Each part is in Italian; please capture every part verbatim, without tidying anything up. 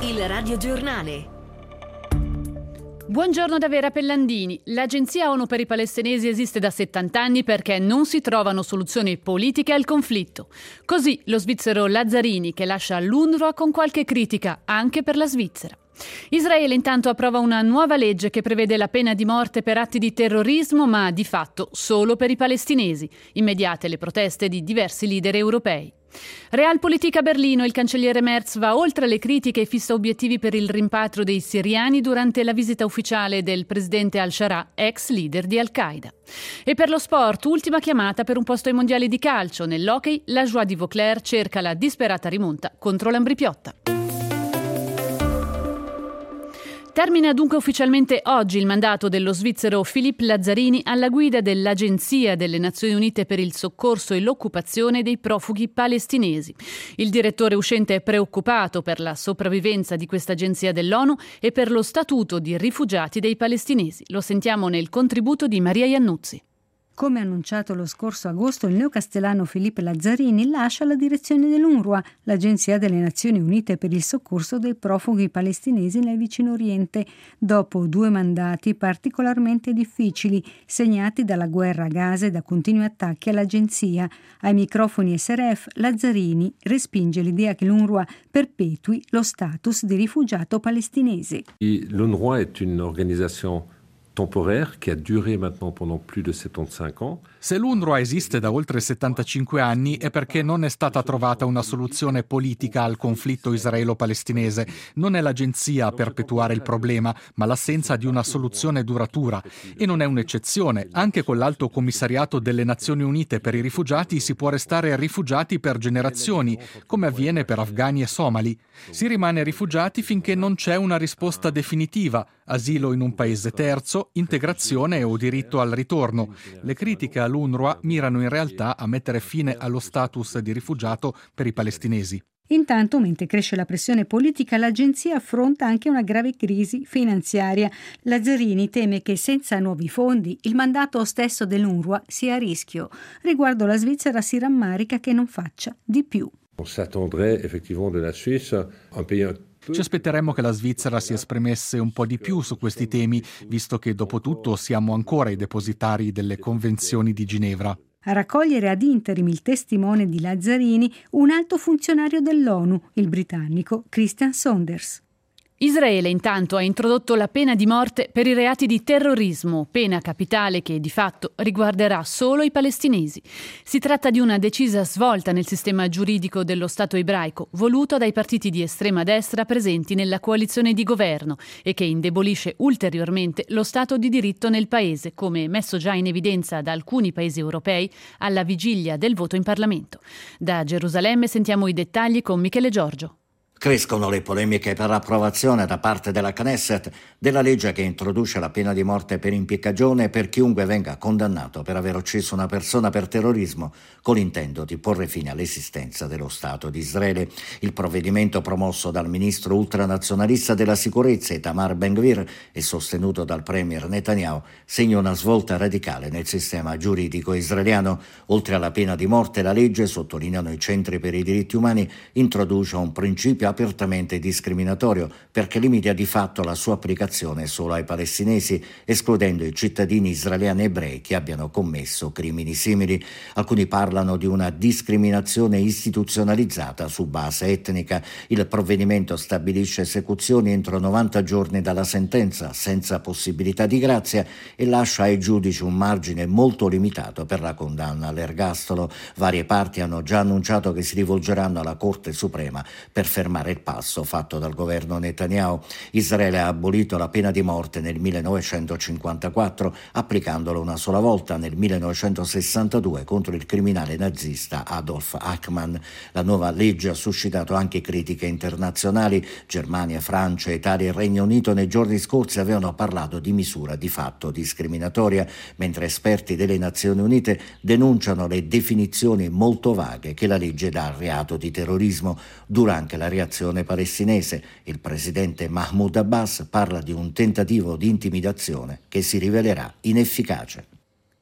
Il radiogiornale. Buongiorno da Vera Pellandini. L'Agenzia ONU per i palestinesi esiste da settanta anni perché non si trovano soluzioni politiche al conflitto. Così lo svizzero Lazzarini, che lascia l'UNRWA con qualche critica anche per la Svizzera. Israele intanto approva una nuova legge che prevede la pena di morte per atti di terrorismo, ma di fatto solo per i palestinesi. Immediate le proteste di diversi leader europei. Realpolitik a Berlino, il cancelliere Merz va oltre le critiche e fissa obiettivi per il rimpatrio dei siriani durante la visita ufficiale del presidente al-Sharaa, ex leader di Al-Qaeda. E per lo sport, ultima chiamata per un posto ai mondiali di calcio. Nell'hockey, la Joie di Vauclair cerca la disperata rimonta contro l'Ambrì-Piotta. Termina dunque ufficialmente oggi il mandato dello svizzero Philippe Lazzarini alla guida dell'Agenzia delle Nazioni Unite per il soccorso e l'occupazione dei profughi palestinesi. Il direttore uscente è preoccupato per la sopravvivenza di questa agenzia dell'ONU e per lo statuto di rifugiati dei palestinesi. Lo sentiamo nel contributo di Maria Iannuzzi. Come annunciato lo scorso agosto, il neocastellano Philippe Lazzarini lascia la direzione dell'UNRWA, l'Agenzia delle Nazioni Unite per il soccorso dei profughi palestinesi nel Vicino Oriente, dopo due mandati particolarmente difficili, segnati dalla guerra a Gaza e da continui attacchi all'agenzia. Ai microfoni S R F, Lazzarini respinge l'idea che l'UNRWA perpetui lo status di rifugiato palestinese. L'UNRWA è un'organizzazione temporaire che ha duré maintenant pendant plus de settantacinque ans. Se l'UNRWA esiste da oltre settantacinque anni è perché non è stata trovata una soluzione politica al conflitto israelo-palestinese. Non è l'agenzia a perpetuare il problema, ma l'assenza di una soluzione duratura. E non è un'eccezione. Anche con l'Alto Commissariato delle Nazioni Unite per i rifugiati si può restare rifugiati per generazioni, come avviene per afghani e somali. Si rimane rifugiati finché non c'è una risposta definitiva, asilo in un paese terzo, integrazione o diritto al ritorno. Le critiche all'UNRWA mirano in realtà a mettere fine allo status di rifugiato per i palestinesi. Intanto, mentre cresce la pressione politica, l'agenzia affronta anche una grave crisi finanziaria. Lazzarini teme che senza nuovi fondi il mandato stesso dell'UNRWA sia a rischio. Riguardo la Svizzera si rammarica che non faccia di più. On s'attendrait effectivement de la Suisse un pays. Ci aspetteremmo che la Svizzera si esprimesse un po' di più su questi temi, visto che dopo tutto siamo ancora i depositari delle convenzioni di Ginevra. A raccogliere ad interim il testimone di Lazzarini un alto funzionario dell'ONU, il britannico Christian Saunders. Israele intanto ha introdotto la pena di morte per i reati di terrorismo, pena capitale che di fatto riguarderà solo i palestinesi. Si tratta di una decisa svolta nel sistema giuridico dello Stato ebraico, voluto dai partiti di estrema destra presenti nella coalizione di governo e che indebolisce ulteriormente lo Stato di diritto nel paese, come messo già in evidenza da alcuni paesi europei alla vigilia del voto in Parlamento. Da Gerusalemme sentiamo i dettagli con Michele Giorgio. Crescono le polemiche per l'approvazione da parte della Knesset della legge che introduce la pena di morte per impiccagione per chiunque venga condannato per aver ucciso una persona per terrorismo con l'intento di porre fine all'esistenza dello Stato di Israele. Il provvedimento, promosso dal ministro ultranazionalista della sicurezza Itamar Ben-Gvir e sostenuto dal premier Netanyahu, segna una svolta radicale nel sistema giuridico israeliano. Oltre alla pena di morte, la legge, sottolineano i centri per i diritti umani, introduce un principio apertamente discriminatorio perché limita di fatto la sua applicazione solo ai palestinesi, escludendo i cittadini israeliani ebrei che abbiano commesso crimini simili. Alcuni parlano di una discriminazione istituzionalizzata su base etnica. Il provvedimento stabilisce esecuzioni entro novanta giorni dalla sentenza, senza possibilità di grazia, e lascia ai giudici un margine molto limitato per la condanna all'ergastolo. Varie parti hanno già annunciato che si rivolgeranno alla Corte Suprema per fermare il passo fatto dal governo Netanyahu. Israele ha abolito la pena di morte nel millenovecentocinquantaquattro, applicandolo una sola volta nel millenovecentosessantadue contro il criminale nazista Adolf Eichmann. La nuova legge ha suscitato anche critiche internazionali. Germania, Francia, Italia e Regno Unito nei giorni scorsi avevano parlato di misura di fatto discriminatoria, mentre esperti delle Nazioni Unite denunciano le definizioni molto vaghe che la legge dà al reato di terrorismo. Durante la reazione palestinese, il presidente Mahmoud Abbas parla di un tentativo di intimidazione che si rivelerà inefficace.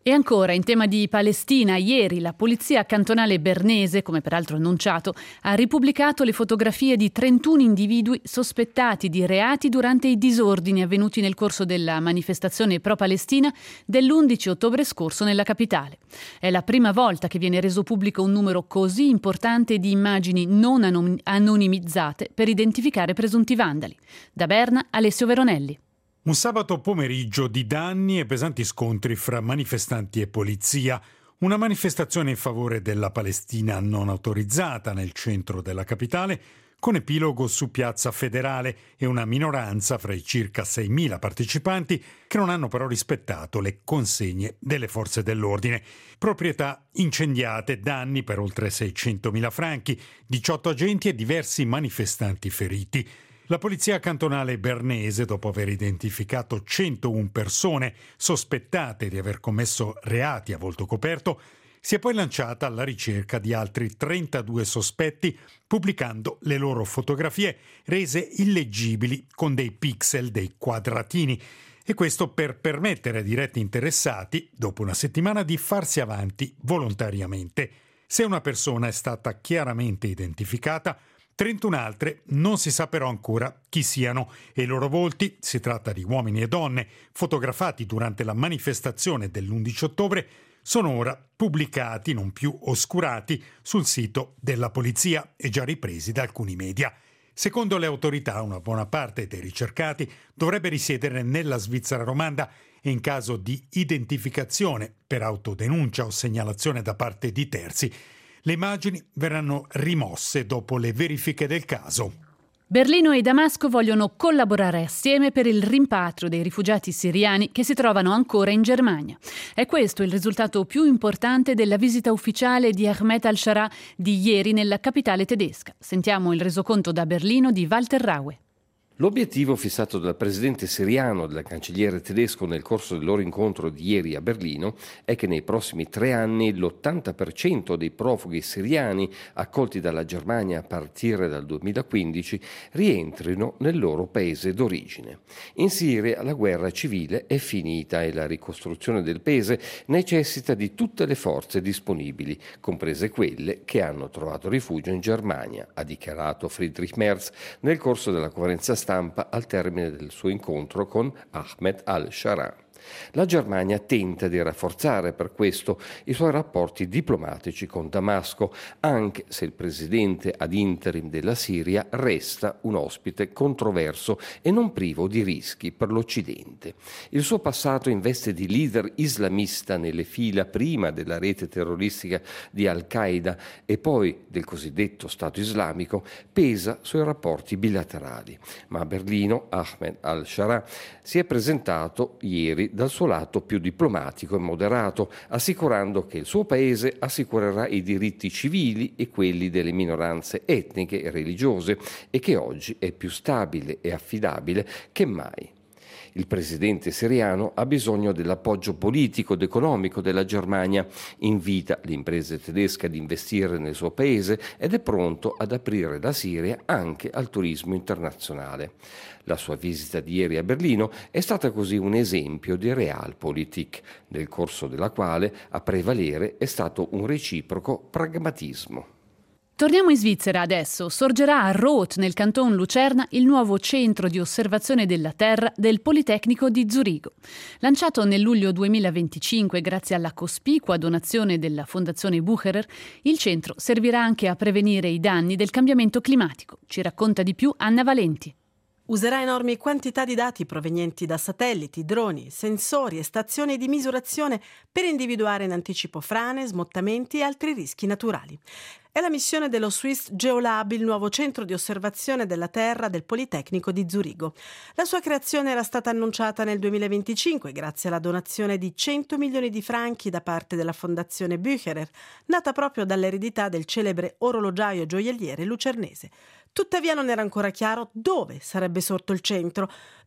E ancora, in tema di Palestina, ieri la polizia cantonale bernese, come peraltro annunciato, ha ripubblicato le fotografie di trentuno individui sospettati di reati durante i disordini avvenuti nel corso della manifestazione pro-Palestina dell'undici ottobre scorso nella capitale. È la prima volta che viene reso pubblico un numero così importante di immagini non anon- anonimizzate per identificare presunti vandali. Da Berna, Alessio Veronelli. Un sabato pomeriggio di danni e pesanti scontri fra manifestanti e polizia. Una manifestazione in favore della Palestina non autorizzata nel centro della capitale, con epilogo su Piazza Federale e una minoranza fra i circa seimila partecipanti che non hanno però rispettato le consegne delle forze dell'ordine. Proprietà incendiate, danni per oltre seicentomila franchi, diciotto agenti e diversi manifestanti feriti. La polizia cantonale bernese, dopo aver identificato centouno persone sospettate di aver commesso reati a volto coperto, si è poi lanciata alla ricerca di altri trentadue sospetti, pubblicando le loro fotografie rese illeggibili con dei pixel, dei quadratini. E questo per permettere ai diretti interessati, dopo una settimana, di farsi avanti volontariamente. Se una persona è stata chiaramente identificata, trentuno altre non si sa però ancora chi siano e i loro volti, si tratta di uomini e donne fotografati durante la manifestazione dell'undici ottobre, sono ora pubblicati, non più oscurati, sul sito della polizia e già ripresi da alcuni media. Secondo le autorità, una buona parte dei ricercati dovrebbe risiedere nella Svizzera romanda e in caso di identificazione per autodenuncia o segnalazione da parte di terzi, le immagini verranno rimosse dopo le verifiche del caso. Berlino e Damasco vogliono collaborare assieme per il rimpatrio dei rifugiati siriani che si trovano ancora in Germania. È questo il risultato più importante della visita ufficiale di Ahmed al-Shara di ieri nella capitale tedesca. Sentiamo il resoconto da Berlino di Walter Raue. L'obiettivo fissato dal presidente siriano e dal cancelliere tedesco nel corso del loro incontro di ieri a Berlino è che nei prossimi tre anni l'ottanta per cento dei profughi siriani accolti dalla Germania a partire dal duemilaquindici rientrino nel loro paese d'origine. In Siria la guerra civile è finita e la ricostruzione del paese necessita di tutte le forze disponibili, comprese quelle che hanno trovato rifugio in Germania, ha dichiarato Friedrich Merz nel corso della conferenza stampa al termine del suo incontro con Ahmed al-Shara. La Germania tenta di rafforzare per questo i suoi rapporti diplomatici con Damasco, anche se il presidente ad interim della Siria resta un ospite controverso e non privo di rischi per l'Occidente. Il suo passato in veste di leader islamista nelle fila prima della rete terroristica di Al-Qaeda e poi del cosiddetto Stato islamico pesa sui rapporti bilaterali. Ma a Berlino Ahmed al-Shara si è presentato ieri dal suo lato più diplomatico e moderato, assicurando che il suo paese assicurerà i diritti civili e quelli delle minoranze etniche e religiose e che oggi è più stabile e affidabile che mai. Il presidente siriano ha bisogno dell'appoggio politico ed economico della Germania, invita le imprese tedesche ad investire nel suo paese ed è pronto ad aprire la Siria anche al turismo internazionale. La sua visita di ieri a Berlino è stata così un esempio di Realpolitik, nel corso della quale a prevalere è stato un reciproco pragmatismo. Torniamo in Svizzera adesso. Sorgerà a Roth, nel canton Lucerna, il nuovo centro di osservazione della Terra del Politecnico di Zurigo. Lanciato nel luglio duemilaventicinque grazie alla cospicua donazione della Fondazione Bucherer, il centro servirà anche a prevenire i danni del cambiamento climatico. Ci racconta di più Anna Valenti. Userà enormi quantità di dati provenienti da satelliti, droni, sensori e stazioni di misurazione per individuare in anticipo frane, smottamenti e altri rischi naturali. È la missione dello Swiss Geolab, il nuovo centro di osservazione della Terra del Politecnico di Zurigo. La sua creazione era stata annunciata nel duemilaventicinque grazie alla donazione di cento milioni di franchi da parte della Fondazione Bucherer, nata proprio dall'eredità del celebre orologiaio gioielliere lucernese. Tuttavia non era ancora chiaro dove sarebbe sorto il centro.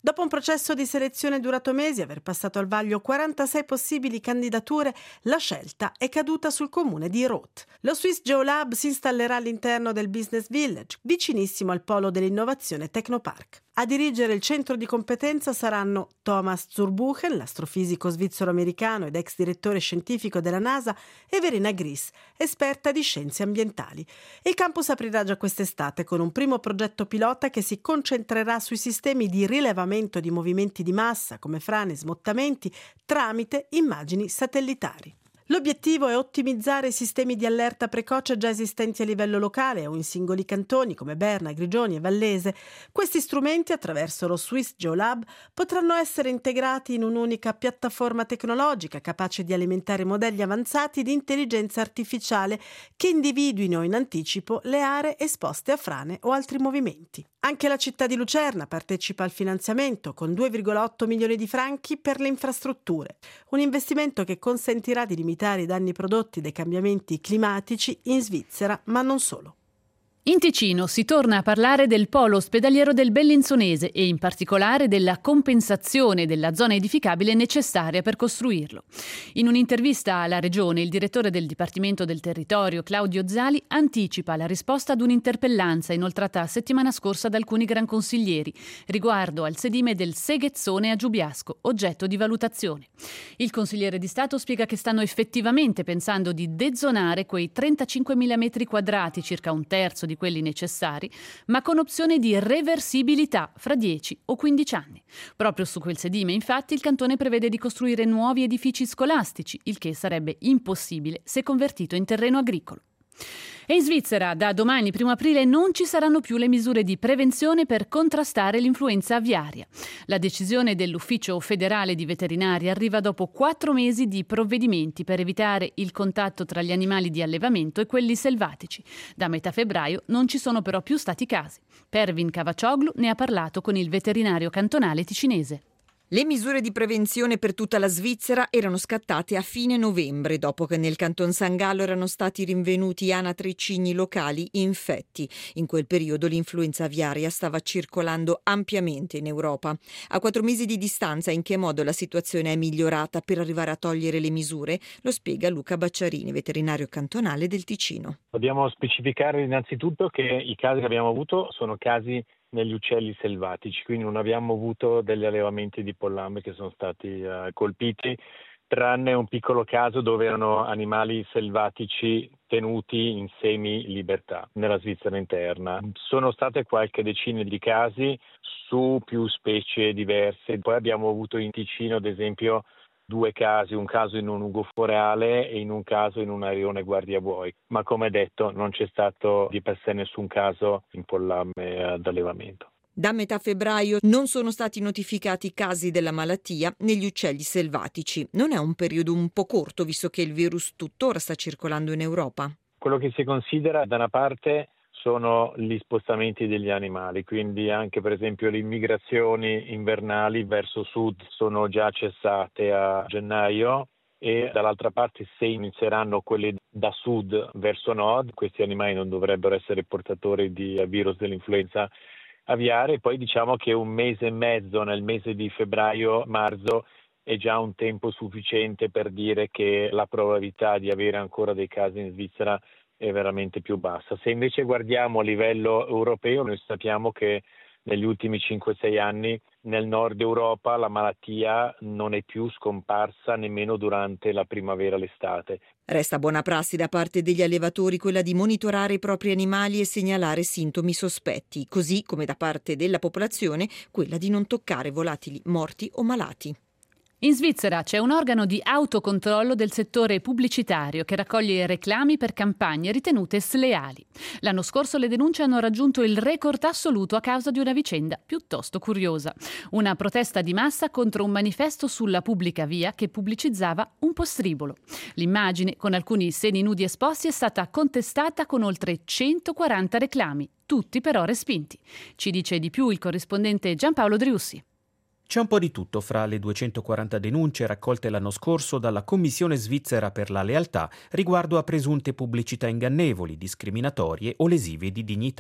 Dopo un processo di selezione durato mesi e aver passato al vaglio quarantasei possibili candidature, la scelta è caduta sul comune di Roth. Lo Swiss GeoLab si installerà all'interno del Business Village, vicinissimo al polo dell'innovazione Technopark. A dirigere il centro di competenza saranno Thomas Zurbuchen, l'astrofisico svizzero-americano ed ex direttore scientifico della NASA, e Verena Gris, esperta di scienze ambientali. Il campus aprirà già quest'estate con un primo progetto pilota che si concentrerà sui sistemi di rilevamento di movimenti di massa come frane e smottamenti tramite immagini satellitari. L'obiettivo è ottimizzare i sistemi di allerta precoce già esistenti a livello locale o in singoli cantoni come Berna, Grigioni e Vallese. Questi strumenti, attraverso lo Swiss GeoLab, potranno essere integrati in un'unica piattaforma tecnologica capace di alimentare modelli avanzati di intelligenza artificiale che individuino in anticipo le aree esposte a frane o altri movimenti. Anche la città di Lucerna partecipa al finanziamento con due virgola otto milioni di franchi per le infrastrutture, un investimento che consentirà di limitare i danni prodotti dai cambiamenti climatici in Svizzera, ma non solo. In Ticino si torna a parlare del polo ospedaliero del Bellinzonese e in particolare della compensazione della zona edificabile necessaria per costruirlo. In un'intervista alla Regione, il direttore del Dipartimento del Territorio, Claudio Zali, anticipa la risposta ad un'interpellanza inoltrata settimana scorsa da alcuni gran consiglieri riguardo al sedime del Seghezzone a Giubiasco, oggetto di valutazione. Il consigliere di Stato spiega che stanno effettivamente pensando di dezonare quei trentacinquemila metri quadrati, circa un terzo di quelli necessari, ma con opzione di reversibilità fra dieci o quindici anni. Proprio su quel sedime, infatti, il cantone prevede di costruire nuovi edifici scolastici, il che sarebbe impossibile se convertito in terreno agricolo. E in Svizzera, da domani primo aprile, non ci saranno più le misure di prevenzione per contrastare l'influenza aviaria. La decisione dell'Ufficio federale di veterinaria arriva dopo quattro mesi di provvedimenti per evitare il contatto tra gli animali di allevamento e quelli selvatici. Da metà febbraio non ci sono però più stati casi. Pervin Cavacioglu ne ha parlato con il veterinario cantonale ticinese. Le misure di prevenzione per tutta la Svizzera erano scattate a fine novembre, dopo che nel Canton San Gallo erano stati rinvenuti anatre e cigni locali infetti. In quel periodo l'influenza aviaria stava circolando ampiamente in Europa. A quattro mesi di distanza, in che modo la situazione è migliorata per arrivare a togliere le misure? Lo spiega Luca Bacciarini, veterinario cantonale del Ticino. Dobbiamo specificare innanzitutto che i casi che abbiamo avuto sono casi negli uccelli selvatici, quindi non abbiamo avuto degli allevamenti di pollambre che sono stati uh, colpiti, tranne un piccolo caso dove erano animali selvatici tenuti in semi-libertà nella Svizzera interna. Sono state qualche decina di casi su più specie diverse. Poi abbiamo avuto in Ticino, ad esempio, due casi, un caso in un ugoforeale e in un caso in un arione guardiabuoi, ma come detto non c'è stato di per sé nessun caso in pollame d'allevamento. Da metà febbraio non sono stati notificati casi della malattia negli uccelli selvatici. Non è un periodo un po' corto, visto che il virus tuttora sta circolando in Europa? Quello che si considera da una parte sono gli spostamenti degli animali, quindi anche per esempio le immigrazioni invernali verso sud sono già cessate a gennaio e dall'altra parte se inizieranno quelle da sud verso nord, questi animali non dovrebbero essere portatori di virus dell'influenza aviaria. Poi diciamo che un mese e mezzo nel mese di febbraio-marzo è già un tempo sufficiente per dire che la probabilità di avere ancora dei casi in Svizzera è veramente più bassa. Se invece guardiamo a livello europeo, noi sappiamo che negli ultimi cinque sei anni nel nord Europa la malattia non è più scomparsa nemmeno durante la primavera e l'estate. Resta buona prassi da parte degli allevatori quella di monitorare i propri animali e segnalare sintomi sospetti, così come da parte della popolazione quella di non toccare volatili morti o malati. In Svizzera c'è un organo di autocontrollo del settore pubblicitario che raccoglie reclami per campagne ritenute sleali. L'anno scorso le denunce hanno raggiunto il record assoluto a causa di una vicenda piuttosto curiosa. Una protesta di massa contro un manifesto sulla pubblica via che pubblicizzava un postribolo. L'immagine, con alcuni seni nudi esposti, è stata contestata con oltre centoquaranta reclami, tutti però respinti. Ci dice di più il corrispondente Giampaolo Driussi. C'è un po' di tutto fra le duecentoquaranta denunce raccolte l'anno scorso dalla Commissione svizzera per la lealtà riguardo a presunte pubblicità ingannevoli, discriminatorie o lesive di dignità.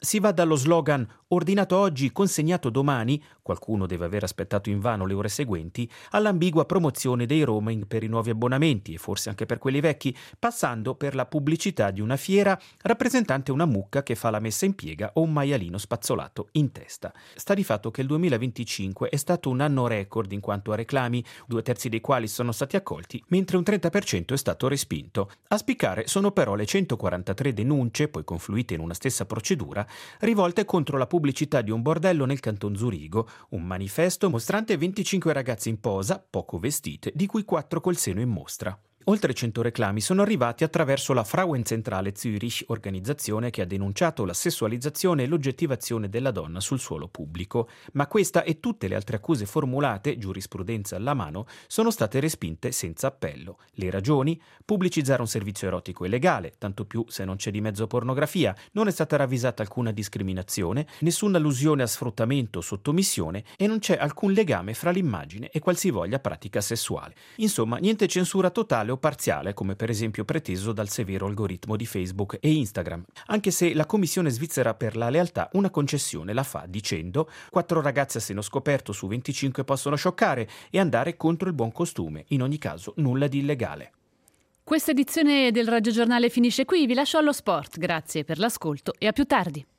Si va dallo slogan ordinato oggi, consegnato domani, qualcuno deve aver aspettato invano le ore seguenti, all'ambigua promozione dei roaming per i nuovi abbonamenti e forse anche per quelli vecchi, passando per la pubblicità di una fiera rappresentante una mucca che fa la messa in piega o un maialino spazzolato in testa. Sta di fatto che il duemilaventicinque è stato un anno record in quanto a reclami, due terzi dei quali sono stati accolti, mentre un trenta per cento è stato respinto. A spiccare sono però le centoquarantatré denunce, poi confluite in una stessa procedura, rivolte contro la pubblicità di un bordello nel canton Zurigo, un manifesto mostrante venticinque ragazze in posa, poco vestite, di cui quattro col seno in mostra. Oltre cento reclami sono arrivati attraverso la Frauenzentrale Zürich, organizzazione che ha denunciato la sessualizzazione e l'oggettivazione della donna sul suolo pubblico. Ma questa e tutte le altre accuse formulate, giurisprudenza alla mano, sono state respinte senza appello. Le ragioni? Pubblicizzare un servizio erotico illegale, tanto più se non c'è di mezzo pornografia, non è stata ravvisata alcuna discriminazione, nessuna allusione a sfruttamento o sottomissione e non c'è alcun legame fra l'immagine e qualsivoglia pratica sessuale. Insomma, niente censura totale o parziale, come per esempio preteso dal severo algoritmo di Facebook e Instagram, anche se la Commissione svizzera per la lealtà una concessione la fa dicendo quattro ragazze a seno scoperto su venticinque possono scioccare e andare contro il buon costume, in ogni caso nulla di illegale. Questa edizione del Radio Giornale finisce qui, vi lascio allo sport, grazie per l'ascolto e a più tardi.